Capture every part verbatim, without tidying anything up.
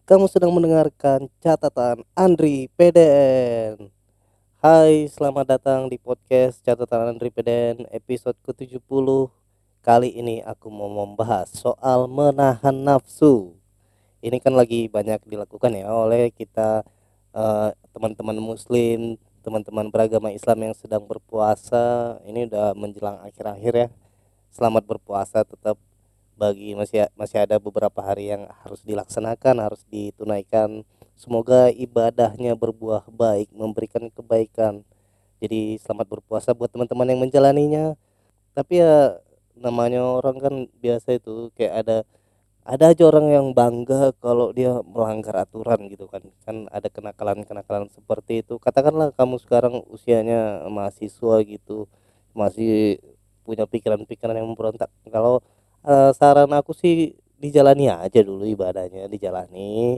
Kamu sedang mendengarkan catatan Andri Peden. Hai, selamat datang di podcast catatan Andri Peden episode ke tujuh puluh. Kali ini aku mau membahas soal menahan nafsu. Ini kan lagi banyak dilakukan ya oleh kita eh, teman-teman muslim, teman-teman beragama Islam yang sedang berpuasa. Ini udah menjelang akhir-akhir ya. Selamat berpuasa tetap, bagi masih masih ada beberapa hari yang harus dilaksanakan, harus ditunaikan. Semoga ibadahnya berbuah baik, memberikan kebaikan. Jadi selamat berpuasa buat teman-teman yang menjalaninya. Tapi ya namanya orang kan biasa itu kayak ada ada aja orang yang bangga kalau dia melanggar aturan gitu kan. Kan ada kenakalan-kenakalan seperti itu. Katakanlah kamu sekarang usianya mahasiswa gitu, masih punya pikiran-pikiran yang memberontak. Kalau eh, saran aku sih dijalani aja dulu ibadahnya, dijalani.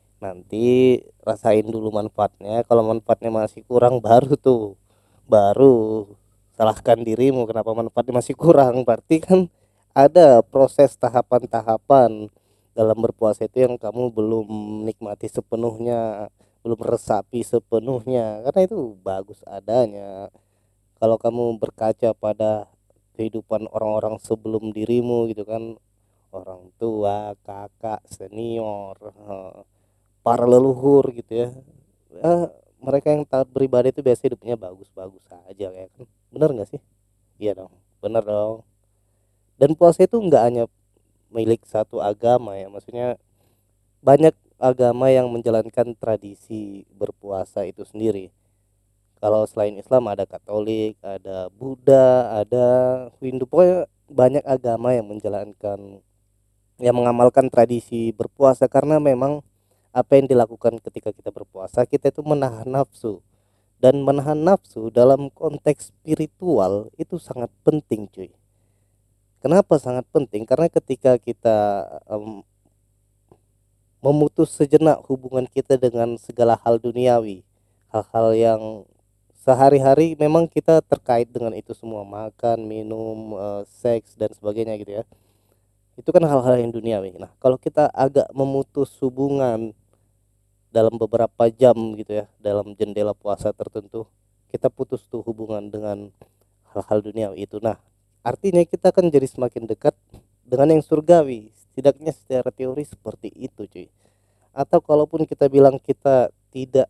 Nanti rasain dulu manfaatnya. Kalau manfaatnya masih kurang baru tuh, baru salahkan dirimu kenapa manfaatnya masih kurang. Berarti kan ada proses tahapan-tahapan dalam berpuasa itu yang kamu belum nikmati sepenuhnya, belum resapi sepenuhnya, karena itu bagus adanya. Kalau kamu berkaca pada kehidupan orang-orang sebelum dirimu gitu kan, orang tua, kakak, senior, eh, para leluhur gitu ya, eh, mereka yang taat beribadah itu biasanya hidupnya bagus-bagus aja ya kan, bener nggak sih? Iya dong, bener dong. Dan puasa itu nggak hanya milik satu agama ya, maksudnya banyak agama yang menjalankan tradisi berpuasa itu sendiri. Kalau selain Islam ada Katolik, ada Buddha, ada Hindu, pokoknya banyak agama yang menjalankan, yang mengamalkan tradisi berpuasa, karena memang apa yang dilakukan ketika kita berpuasa, kita itu menahan nafsu. Dan menahan nafsu dalam konteks spiritual itu sangat penting cuy. Kenapa sangat penting? Karena ketika kita em, memutus sejenak hubungan kita dengan segala hal duniawi, hal-hal yang sehari-hari memang kita terkait dengan itu semua, makan, minum, eh, seks dan sebagainya gitu ya. Itu kan hal-hal yang duniawi. Nah, kalau kita agak memutus hubungan dalam beberapa jam gitu ya, dalam jendela puasa tertentu, kita putus tuh hubungan dengan hal-hal duniawi itu. Nah, artinya kita akan jadi semakin dekat dengan yang surgawi, setidaknya secara teori seperti itu cuy. Atau kalaupun kita bilang kita tidak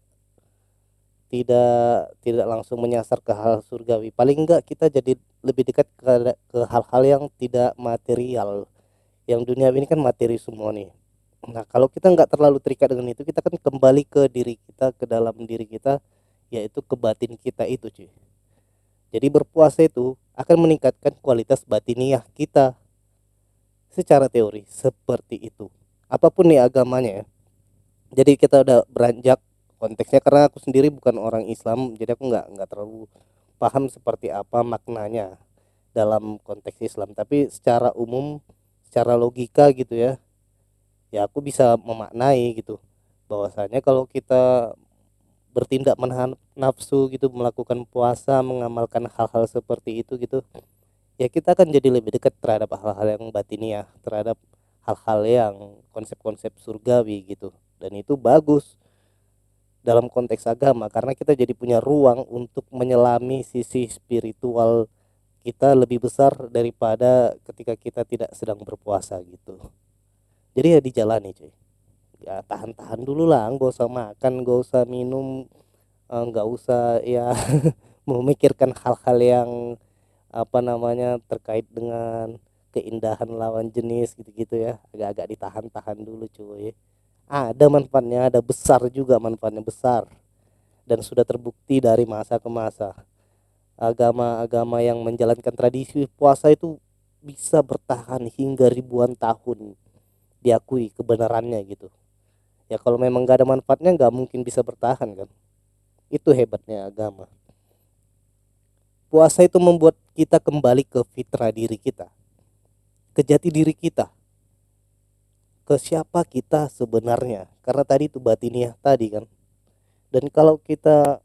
tidak tidak langsung menyasar ke hal surgawi, paling enggak kita jadi lebih dekat ke, ke hal-hal yang tidak material. Yang dunia ini kan materi semua nih. Nah, kalau kita nggak terlalu terikat dengan itu, kita kan kembali ke diri kita, ke dalam diri kita, yaitu ke batin kita itu cuy. Jadi berpuasa itu akan meningkatkan kualitas batiniah kita secara teori seperti itu. Apapun nih agamanya ya. Jadi kita udah beranjak konteksnya, karena aku sendiri bukan orang Islam, jadi aku nggak nggak terlalu paham seperti apa maknanya dalam konteks Islam. Tapi secara umum, secara logika gitu ya, ya aku bisa memaknai gitu, bahwasanya kalau kita bertindak menahan nafsu gitu, melakukan puasa, mengamalkan hal-hal seperti itu gitu, ya kita akan jadi lebih dekat terhadap hal-hal yang batiniah, terhadap hal-hal yang konsep-konsep surgawi gitu. Dan itu bagus dalam konteks agama, karena kita jadi punya ruang untuk menyelami sisi spiritual kita lebih besar daripada ketika kita tidak sedang berpuasa gitu. Jadi ya dijalani cuy, ya tahan-tahan dulu lah, nggak usah makan, nggak usah minum, eh, nggak usah ya memikirkan hal-hal yang apa namanya terkait dengan keindahan lawan jenis gitu-gitu ya, agak-agak ditahan-tahan dulu cuy. Ada manfaatnya, ada besar juga manfaatnya, besar, dan sudah terbukti dari masa ke masa. Agama-agama yang menjalankan tradisi puasa itu bisa bertahan hingga ribuan tahun, diakui kebenarannya gitu. Ya kalau memang gak ada manfaatnya nggak mungkin bisa bertahan kan. Itu hebatnya agama. Puasa itu membuat kita kembali ke fitrah diri kita, ke jati diri kita, ke siapa kita sebenarnya. Karena tadi itu batiniah tadi kan. Dan kalau kita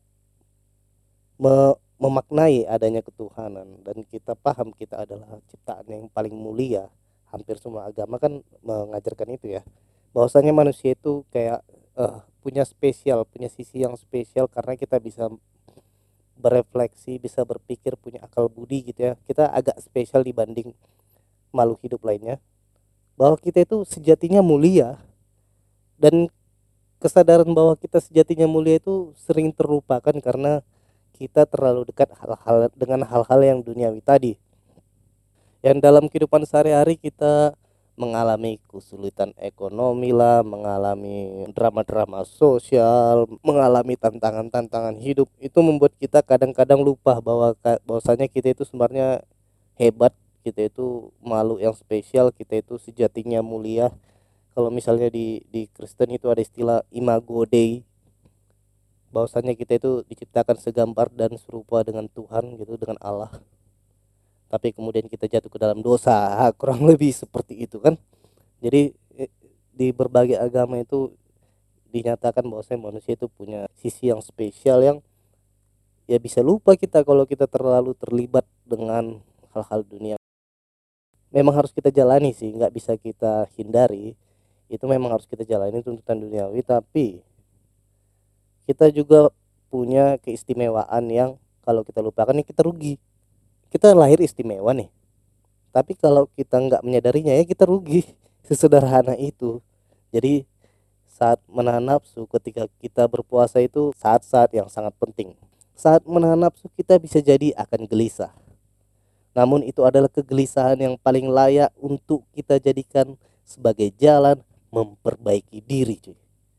me- memaknai adanya ketuhanan dan kita paham kita adalah ciptaan yang paling mulia, hampir semua agama kan mengajarkan itu ya. bahwasanya manusia itu kayak uh, punya spesial, punya sisi yang spesial karena kita bisa berefleksi, bisa berpikir, punya akal budi gitu ya. Kita agak spesial dibanding makhluk hidup lainnya. Bahwa kita itu sejatinya mulia, dan kesadaran bahwa kita sejatinya mulia itu sering terlupakan karena kita terlalu dekat hal-hal dengan hal-hal yang duniawi tadi. Yang dalam kehidupan sehari-hari kita mengalami kesulitan ekonomi lah, mengalami drama-drama sosial, mengalami tantangan-tantangan hidup, itu membuat kita kadang-kadang lupa bahwa bahwasanya kita itu sebenarnya hebat, kita itu makhluk yang spesial, kita itu sejatinya mulia. Kalau misalnya di di Kristen itu ada istilah imago Dei, bahwasanya kita itu diciptakan segambar dan serupa dengan Tuhan gitu, dengan Allah, tapi kemudian kita jatuh ke dalam dosa. Kurang lebih seperti itu kan. Jadi eh, di berbagai agama itu dinyatakan bahwa manusia itu punya sisi yang spesial yang ya bisa lupa kita kalau kita terlalu terlibat dengan hal-hal dunia. Memang harus kita jalani sih, nggak bisa kita hindari. Itu memang harus kita jalani tuntutan duniawi, tapi kita juga punya keistimewaan yang kalau kita lupakan nih kita rugi. Kita lahir istimewa nih, tapi kalau kita nggak menyadarinya ya kita rugi. Sesederhana itu. Jadi saat menahan nafsu ketika kita berpuasa itu saat-saat yang sangat penting. Saat menahan nafsu kita bisa jadi akan gelisah, namun itu adalah kegelisahan yang paling layak untuk kita jadikan sebagai jalan memperbaiki diri, cuy.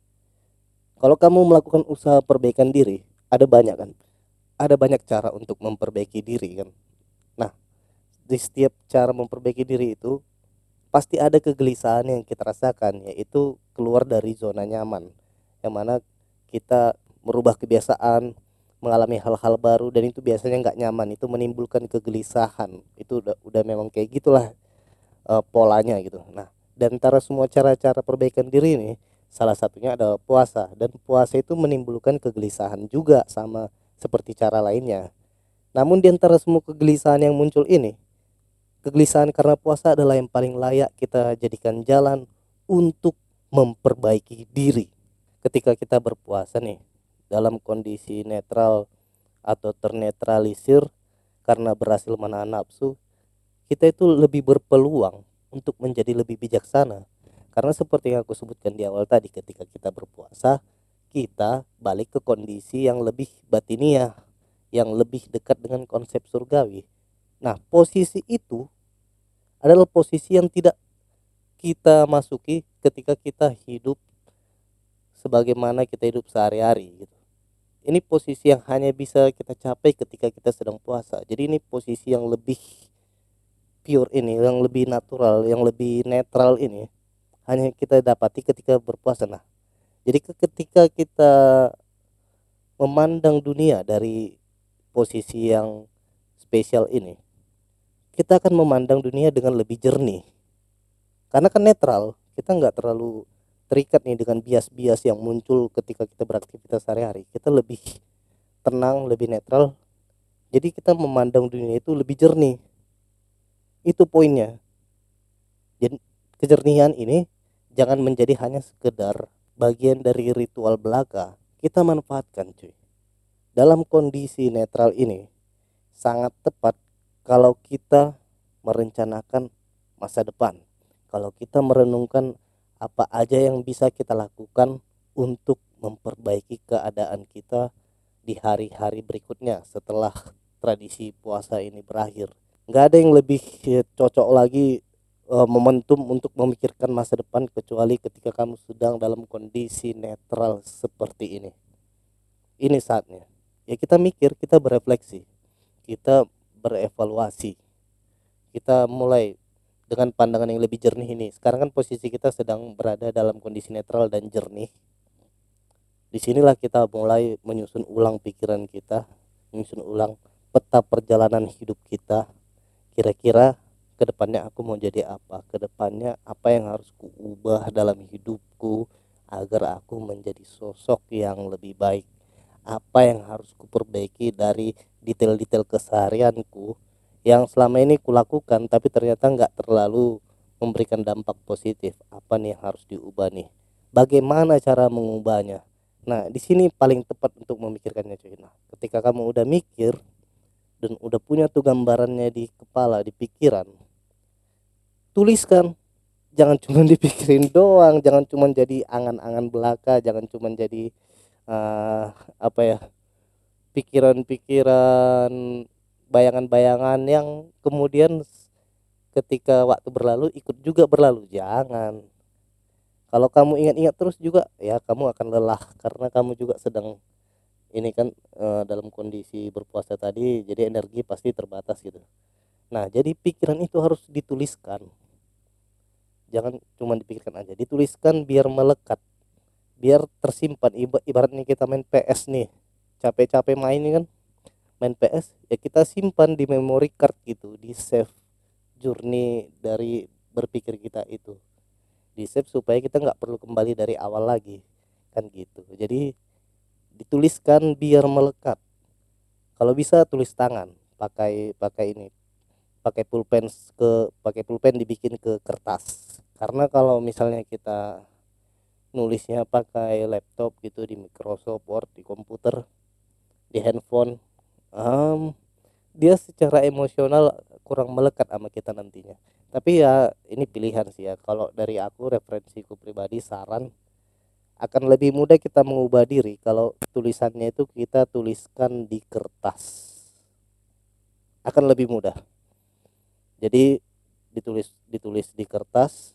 Kalau kamu melakukan usaha perbaikan diri, ada banyak kan, ada banyak cara untuk memperbaiki diri kan. Nah, di setiap cara memperbaiki diri itu pasti ada kegelisahan yang kita rasakan, yaitu keluar dari zona nyaman, yang mana kita merubah kebiasaan, mengalami hal-hal baru, dan itu biasanya nggak nyaman, itu menimbulkan kegelisahan. Itu udah udah memang kayak gitulah uh, polanya gitu. Nah, dan antara semua cara-cara perbaikan diri ini, salah satunya adalah puasa, dan puasa itu menimbulkan kegelisahan juga sama seperti cara lainnya. Namun di antara semua kegelisahan yang muncul ini, kegelisahan karena puasa adalah yang paling layak kita jadikan jalan untuk memperbaiki diri. Ketika kita berpuasa nih dalam kondisi netral atau ternetralisir karena berhasil menahan nafsu, kita itu lebih berpeluang untuk menjadi lebih bijaksana. Karena seperti yang aku sebutkan di awal tadi, ketika kita berpuasa, kita balik ke kondisi yang lebih batiniah, yang lebih dekat dengan konsep surgawi. Nah, posisi itu adalah posisi yang tidak kita masuki ketika kita hidup sebagaimana kita hidup sehari-hari gitu. Ini posisi yang hanya bisa kita capai ketika kita sedang puasa. Jadi ini posisi yang lebih pure ini, yang lebih natural, yang lebih netral ini hanya kita dapati ketika berpuasa. Nah, jadi ketika kita memandang dunia dari posisi yang spesial ini, kita akan memandang dunia dengan lebih jernih. Karena kan netral, kita nggak terlalu terikat nih dengan bias-bias yang muncul ketika kita beraktivitas sehari-hari. Kita lebih tenang, lebih netral. Jadi kita memandang dunia itu lebih jernih. Itu poinnya. Jadi kejernihan ini jangan menjadi hanya sekedar bagian dari ritual belaka. Kita manfaatkan, cuy. Dalam kondisi netral ini sangat tepat kalau kita merencanakan masa depan. Kalau kita merenungkan apa aja yang bisa kita lakukan untuk memperbaiki keadaan kita di hari-hari berikutnya setelah tradisi puasa ini berakhir. Nggak ada yang lebih cocok lagi e, momentum untuk memikirkan masa depan kecuali ketika kamu sedang dalam kondisi netral seperti ini. Ini saatnya. Ya kita mikir, kita berefleksi, kita berevaluasi, kita mulai dengan pandangan yang lebih jernih ini. Sekarang kan posisi kita sedang berada dalam kondisi netral dan jernih. Disinilah kita mulai menyusun ulang pikiran kita, menyusun ulang peta perjalanan hidup kita. Kira-kira kedepannya aku mau jadi apa? Kedepannya apa yang harus kuubah dalam hidupku agar aku menjadi sosok yang lebih baik? Apa yang harus kuperbaiki dari detail-detail keseharianku yang selama ini kulakukan tapi ternyata nggak terlalu memberikan dampak positif. Apa nih yang harus diubah nih? Bagaimana cara mengubahnya? Nah, di sini paling tepat untuk memikirkannya cuy. Nah, ketika kamu udah mikir dan udah punya tuh gambarannya di kepala, di pikiran, tuliskan. Jangan cuma dipikirin doang, jangan cuma jadi angan-angan belaka, jangan cuma jadi uh, apa ya, pikiran-pikiran, bayangan-bayangan yang kemudian ketika waktu berlalu ikut juga berlalu. Jangan. Kalau kamu ingat-ingat terus juga ya kamu akan lelah, karena kamu juga sedang ini kan uh, dalam kondisi berpuasa tadi, jadi energi pasti terbatas gitu. Nah, jadi pikiran itu harus dituliskan. Jangan cuma dipikirkan aja, dituliskan biar melekat, biar tersimpan. Iba- ibaratnya kita main P S nih, capek-capek main nih kan, main P S ya kita simpan di memory card gitu, di save journey dari berpikir kita itu, di save supaya kita nggak perlu kembali dari awal lagi kan gitu. Jadi dituliskan biar melekat. Kalau bisa tulis tangan, pakai pakai ini, pakai pulpen, ke pakai pulpen dibikin ke kertas. Karena kalau misalnya kita nulisnya pakai laptop gitu, di Microsoft Word, di komputer, di handphone, um, dia secara emosional kurang melekat sama kita nantinya. Tapi ya ini pilihan sih ya. Kalau dari aku, referensiku pribadi, saran, akan lebih mudah kita mengubah diri kalau tulisannya itu kita tuliskan di kertas. Akan lebih mudah. Jadi ditulis ditulis di kertas,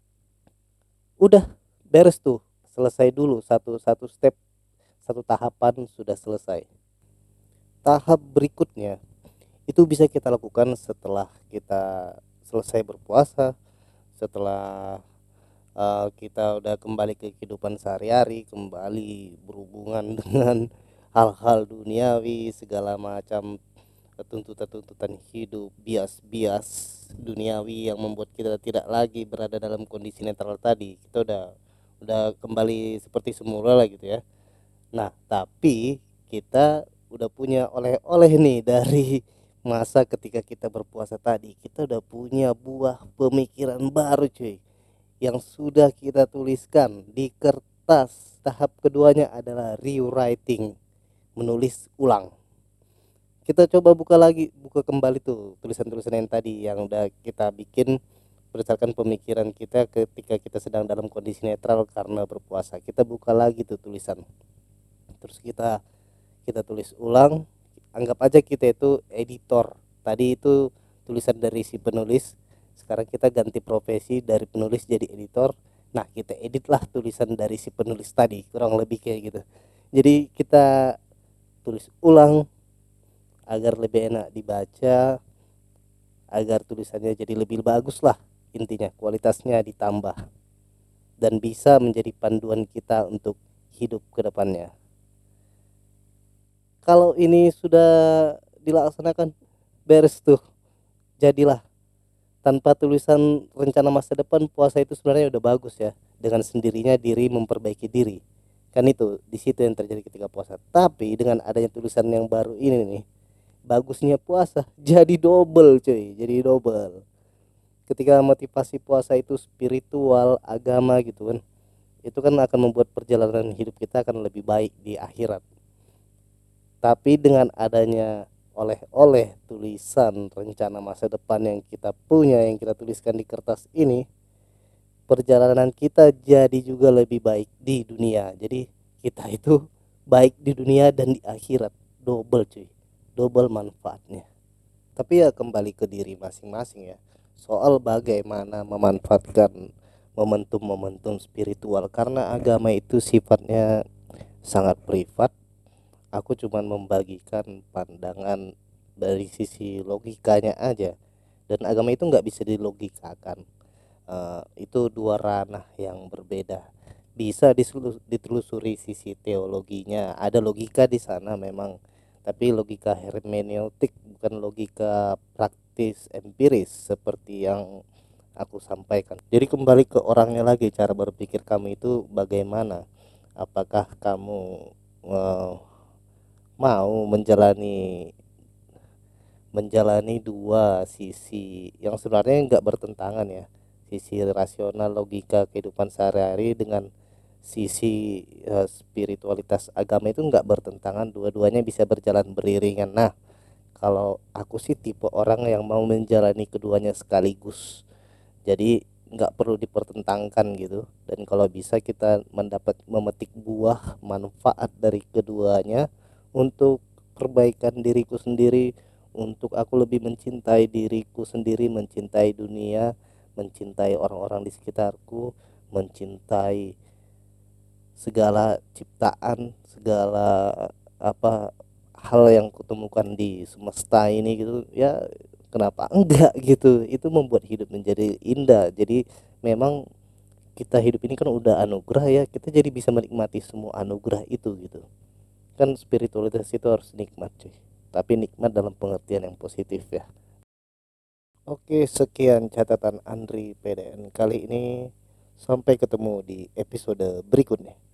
udah beres tuh, selesai dulu satu satu step, satu tahapan sudah selesai. Tahap berikutnya itu bisa kita lakukan setelah kita selesai berpuasa, setelah uh, kita udah kembali ke kehidupan sehari-hari, kembali berhubungan dengan hal-hal duniawi, segala macam tuntutan-tuntutan hidup, bias-bias duniawi yang membuat kita tidak lagi berada dalam kondisi netral tadi. Kita udah udah kembali seperti semula lah gitu ya. Nah, tapi kita udah punya oleh-oleh nih dari masa ketika kita berpuasa tadi. Kita udah punya buah pemikiran baru cuy, yang sudah kita tuliskan di kertas. Tahap keduanya adalah rewriting, menulis ulang. Kita coba buka lagi, buka kembali tuh tulisan-tulisan yang tadi yang udah kita bikin berdasarkan pemikiran kita ketika kita sedang dalam kondisi netral karena berpuasa. Kita buka lagi tuh tulisan, terus kita kita tulis ulang. Anggap aja kita itu editor. Tadi itu tulisan dari si penulis, sekarang kita ganti profesi dari penulis jadi editor. Nah, kita editlah tulisan dari si penulis tadi, kurang lebih kayak gitu. Jadi kita tulis ulang agar lebih enak dibaca, agar tulisannya jadi lebih bagus lah, intinya kualitasnya ditambah dan bisa menjadi panduan kita untuk hidup ke depannya. Kalau ini sudah dilaksanakan, beres tuh, jadilah. Tanpa tulisan rencana masa depan, puasa itu sebenarnya udah bagus ya, dengan sendirinya diri memperbaiki diri kan. Itu di situ yang terjadi ketika puasa. Tapi dengan adanya tulisan yang baru ini nih, bagusnya puasa jadi double cuy, jadi double. Ketika motivasi puasa itu spiritual, agama gitu kan, itu kan akan membuat perjalanan hidup kita akan lebih baik di akhirat. Tapi dengan adanya oleh-oleh tulisan rencana masa depan yang kita punya, yang kita tuliskan di kertas ini, perjalanan kita jadi juga lebih baik di dunia. Jadi kita itu baik di dunia dan di akhirat, double cuy, double manfaatnya. Tapi ya kembali ke diri masing-masing ya, soal bagaimana memanfaatkan momentum-momentum spiritual, karena agama itu sifatnya sangat privat. Aku cuma membagikan pandangan dari sisi logikanya aja, dan agama itu nggak bisa dilogikakan. Uh, itu dua ranah yang berbeda. Bisa ditelusuri sisi teologinya, ada logika di sana memang, tapi logika hermeneutik, bukan logika praktis empiris seperti yang aku sampaikan. Jadi kembali ke orangnya lagi, cara berpikir kamu itu bagaimana. Apakah kamu uh, mau menjalani menjalani dua sisi yang sebenarnya nggak bertentangan ya, sisi rasional logika kehidupan sehari-hari dengan sisi uh, spiritualitas agama itu nggak bertentangan, dua-duanya bisa berjalan beriringan. Nah, kalau aku sih tipe orang yang mau menjalani keduanya sekaligus, jadi nggak perlu dipertentangkan gitu. Dan kalau bisa kita mendapat memetik buah manfaat dari keduanya untuk perbaikan diriku sendiri, untuk aku lebih mencintai diriku sendiri, mencintai dunia, mencintai orang-orang di sekitarku, mencintai segala ciptaan, segala apa hal yang kutemukan di semesta ini gitu ya. Kenapa enggak gitu, itu membuat hidup menjadi indah. Jadi memang kita hidup ini kan udah anugerah ya, kita jadi bisa menikmati semua anugerah itu gitu kan. Spiritualitas itu harus nikmat cuy, tapi nikmat dalam pengertian yang positif ya. Oke, sekian catatan Andri P D N kali ini, sampai ketemu di episode berikutnya.